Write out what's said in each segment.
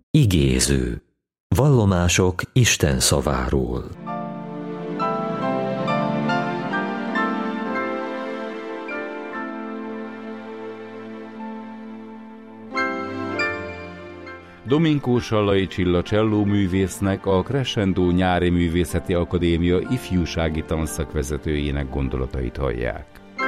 Igéző. Vallomások Isten szaváról. Domingó Sallai Csilla csellóművésznek, a Crescendo Nyári Művészeti Akadémia ifjúsági tanszakvezetőjének gondolatait hallják.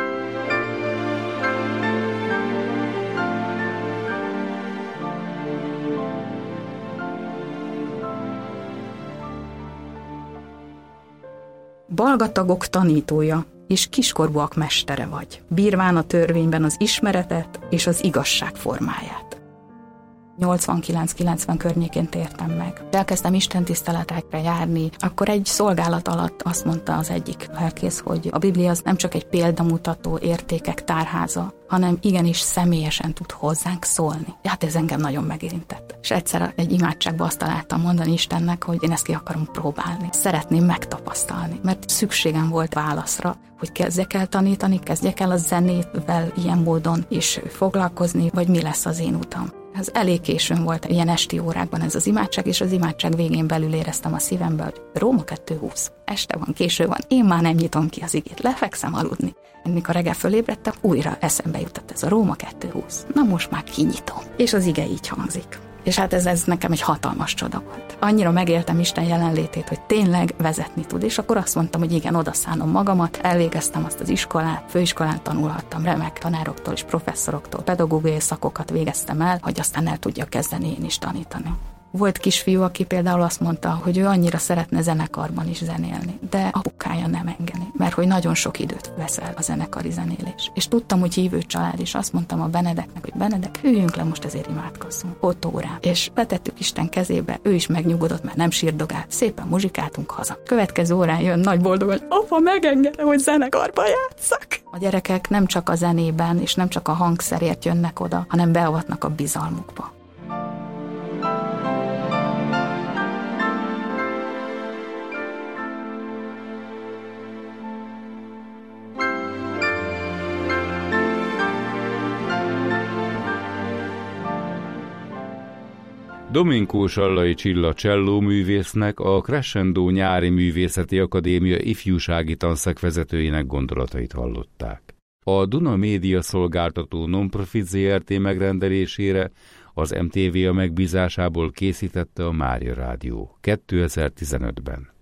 Balgatagok tanítója és kiskorúak mestere vagy, bírván a törvényben az ismeretet és az igazság formáját. 89-90 környékén tértem meg. Elkezdtem istentiszteletekre járni, akkor egy szolgálat alatt azt mondta az egyik lelkész, hogy a Biblia az nem csak egy példamutató értékek tárháza, hanem igenis személyesen tud hozzánk szólni. Hát ez engem nagyon megérintett. És egyszer egy imádságban azt találtam mondani Istennek, hogy én ezt ki akarom próbálni. Szeretném megtapasztalni, mert szükségem volt válaszra, hogy kezdjek el tanítani, kezdjek el a zenével ilyen módon is foglalkozni, vagy mi lesz az én utam. Ez elég későn volt ilyen esti órákban ez az imádság, és az imádság végén belül éreztem a szívembe, hogy Róma 2:20. Este van, késő van, én már nem nyitom ki az igét, lefekszem aludni. Mikor reggel fölébredtem, újra eszembe jutott ez a Róma 2:20. Na most már kinyitom. És az ige így hangzik. És hát ez nekem egy hatalmas csoda volt. Annyira megéltem Isten jelenlétét, hogy tényleg vezetni tud, és akkor azt mondtam, hogy igen, odaszánom magamat, elvégeztem azt az iskolát, főiskolán tanulhattam, remek tanároktól és professzoroktól, pedagógiai szakokat végeztem el, hogy aztán el tudja kezdeni én is tanítani. Volt kisfiú, aki például azt mondta, hogy ő annyira szeretne zenekarban is zenélni, de apukája nem engedi, mert hogy nagyon sok időt veszel a zenekari zenélés. És tudtam, hogy hívő család, és azt mondtam a Benedeknek, hogy Benedek, üljünk le most, ezért imádkozzunk. 5 órán. És betettük Isten kezébe, ő is megnyugodott, mert nem sírdogált, szépen muzsikáltunk haza. Következő órán jön nagy boldog, hogy apa, megengedem, hogy zenekarban játsszak. A gyerekek nem csak a zenében, és nem csak a hangszerért jönnek oda, hanem beavatnak a bizalmukba. Domingó Sallai Csilla csellóművésznek, a Crescendo Nyári Művészeti Akadémia ifjúsági tanszakvezetőjének gondolatait hallották. A Duna Média szolgáltató non-profit Zrt. Megrendelésére az MTV a megbízásából készítette a Mária Rádió 2015-ben.